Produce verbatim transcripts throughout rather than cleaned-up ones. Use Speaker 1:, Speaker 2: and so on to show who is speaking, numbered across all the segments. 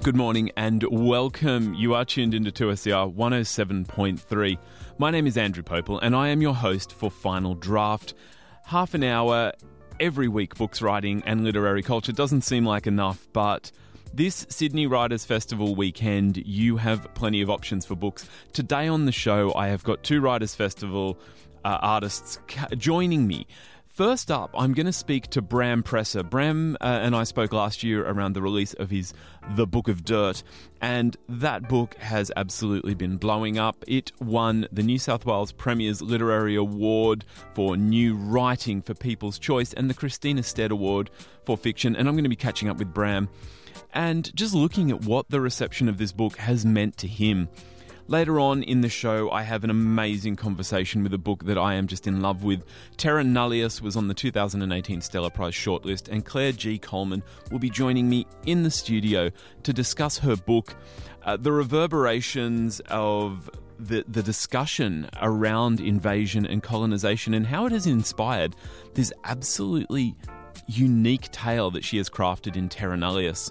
Speaker 1: Good morning and welcome. You are tuned into two S E R one oh seven point three. My name is Andrew Popel and I am your host for Final Draft. Half an hour every week, books, writing and literary culture. Doesn't seem like enough, but this Sydney Writers' Festival weekend, you have plenty of options for books. Today on the show, I have got two Writers' Festival uh, artists ca- joining me. First up, I'm going to speak to Bram Presser. Bram uh, and I spoke last year around the release of his The Book of Dirt, and that book has absolutely been blowing up. It won the New South Wales Premier's Literary Award for New Writing for People's Choice and the Christina Stead Award for Fiction, and I'm going to be catching up with Bram and just looking at what the reception of this book has meant to him. Later on in the show, I have an amazing conversation with a book that I am just in love with. Terra Nullius was on the two thousand eighteen Stella Prize shortlist, and Claire G. Coleman will be joining me in the studio to discuss her book, uh, the reverberations of the, the discussion around invasion and colonisation and how it has inspired this absolutely unique tale that she has crafted in Terra Nullius.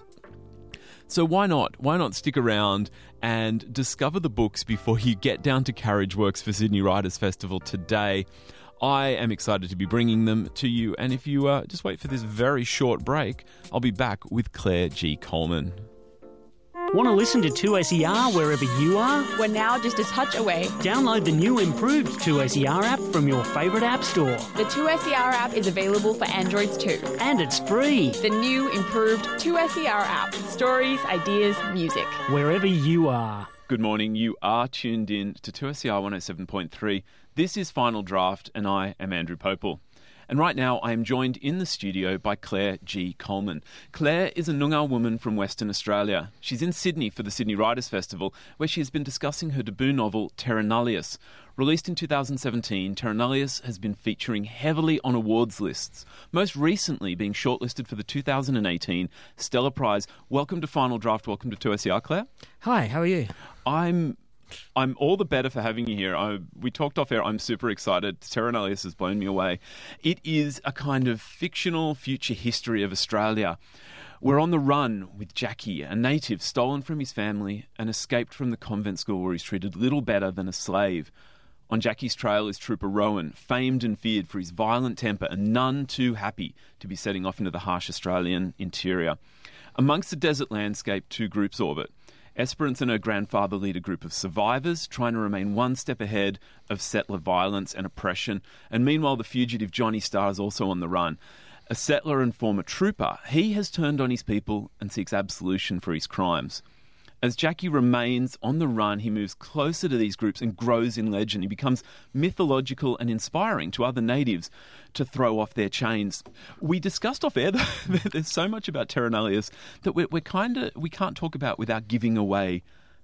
Speaker 1: So why not? Why not stick around and discover the books before you get down to Carriage Works for Sydney Writers' Festival today. I am excited to be bringing them to you, and if you uh, just wait for this very short break, I'll be back with Claire G. Coleman.
Speaker 2: Want to listen to two S E R wherever you are?
Speaker 3: We're now just a touch away.
Speaker 2: Download the new improved two S E R app from your favourite app store.
Speaker 3: The two S E R app is available for Androids too.
Speaker 2: And it's free.
Speaker 3: The new improved two S E R app. Stories, ideas, music.
Speaker 2: Wherever you are.
Speaker 1: Good morning. You are tuned in to two S E R one oh seven point three. This is Final Draft, and I am Andrew Popel. And right now I am joined in the studio by Claire G. Coleman. Claire is a Noongar woman from Western Australia. She's in Sydney for the Sydney Writers' Festival, where she has been discussing her debut novel, Terra Nullius. Released in two thousand seventeen, Terra Nullius has been featuring heavily on awards lists, most recently being shortlisted for the two thousand eighteen Stella Prize. Welcome to Final Draft. Welcome to two S E R, Claire.
Speaker 2: Hi, how are you?
Speaker 1: I'm... I'm all the better for having you here. I, we talked off air. I'm super excited. Terra Nullius has blown me away. It is a kind of fictional future history of Australia. We're on the run with Jackie, a native stolen from his family and escaped from the convent school where he's treated little better than a slave. On Jackie's trail is Trooper Rowan, famed and feared for his violent temper and none too happy to be setting off into the harsh Australian interior. Amongst the desert landscape, two groups orbit. Esperance and her grandfather lead a group of survivors trying to remain one step ahead of settler violence and oppression, and meanwhile the fugitive Johnny Starr is also on the run. A settler and former trooper, he has turned on his people and seeks absolution for his crimes. As Jackie remains on the run, he moves closer to these groups and grows in legend. He becomes mythological and inspiring to other natives to throw off their chains. We discussed off air that there's so much about Terra Nullius that we're, we're kind of we can't talk about without giving away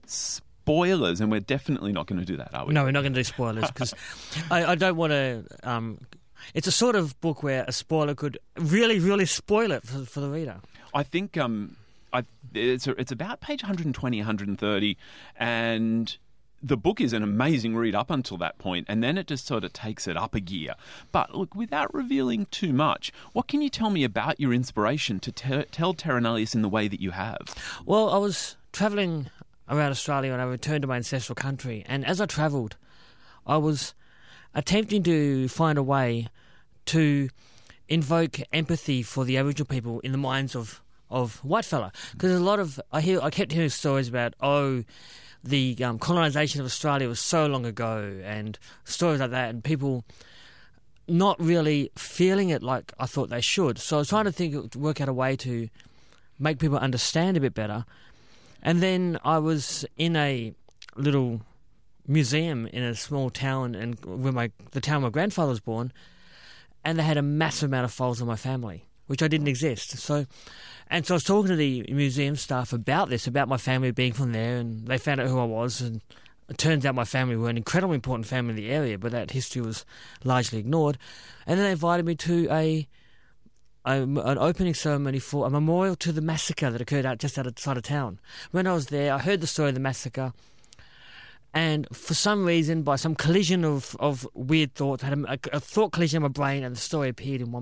Speaker 1: spoilers, and we're definitely not going to do that, are we?
Speaker 2: No, we're not going to do spoilers because I, I don't want to. Um, it's a sort of book where a spoiler could really, really spoil it for, for the reader.
Speaker 1: I think. Um, I, it's, a, it's about page one twenty, one thirty, and the book is an amazing read up until that point, and then it just sort of takes it up a gear. But look, without revealing too much, what can you tell me about your inspiration to te- tell Terra Nullius in the way that you have?
Speaker 2: Well, I was travelling around Australia and I returned to my ancestral country, and as I travelled, I was attempting to find a way to invoke empathy for the Aboriginal people in the minds of of whitefella, because a lot of I hear I kept hearing stories about oh the um, colonisation of Australia was so long ago and stories like that, and people not really feeling it like I thought they should. So I was trying to think work out a way to make people understand a bit better, and then I was in a little museum in a small town and where my the town my grandfather was born, and they had a massive amount of files on my family, which I didn't exist. So, and so I was talking to the museum staff about this, about my family being from there, and they found out who I was, and it turns out my family were an incredibly important family in the area, but that history was largely ignored. And then they invited me to a, a an opening ceremony for a memorial to the massacre that occurred out just outside of town. When I was there, I heard the story of the massacre, and for some reason, by some collision of, of weird thoughts, I had a, a thought collision in my brain, and the story appeared in one